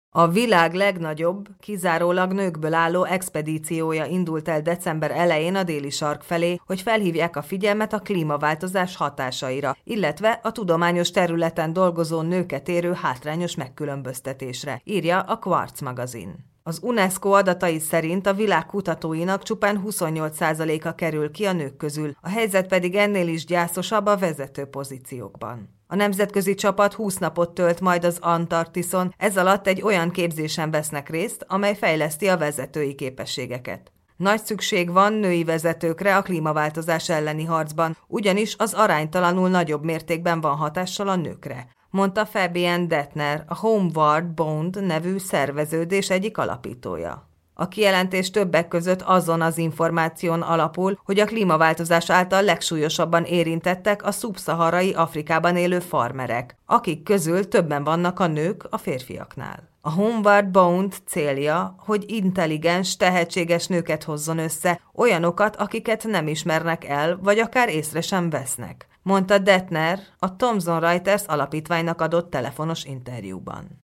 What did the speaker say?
A világ legnagyobb, kizárólag nőkből álló expedíciója indult el december elején a déli sark felé, hogy felhívják a figyelmet a klímaváltozás hatásaira, illetve a tudományos területen dolgozó nőket érő hátrányos megkülönböztetésre, írja a Quartz magazin. Az UNESCO adatai szerint a világ kutatóinak csupán 28%-a kerül ki a nők közül, a helyzet pedig ennél is gyászosabb a vezető pozíciókban. A nemzetközi csapat 20 napot tölt majd az Antarktiszon, ez alatt egy olyan képzésen vesznek részt, amely fejleszti a vezetői képességeket. Nagy szükség van női vezetőkre a klímaváltozás elleni harcban, ugyanis az aránytalanul nagyobb mértékben van hatással a nőkre, mondta Fabienne Detner, a Homeward Bound nevű szerveződés egyik alapítója. A kijelentés többek között azon az információn alapul, hogy a klímaváltozás által legsúlyosabban érintettek a szubszaharai Afrikában élő farmerek, akik közül többen vannak a nők a férfiaknál. A Homeward Bound célja, hogy intelligens, tehetséges nőket hozzon össze, olyanokat, akiket nem ismernek el, vagy akár észre sem vesznek, mondta Detner a Thomson Reuters alapítványnak adott telefonos interjúban.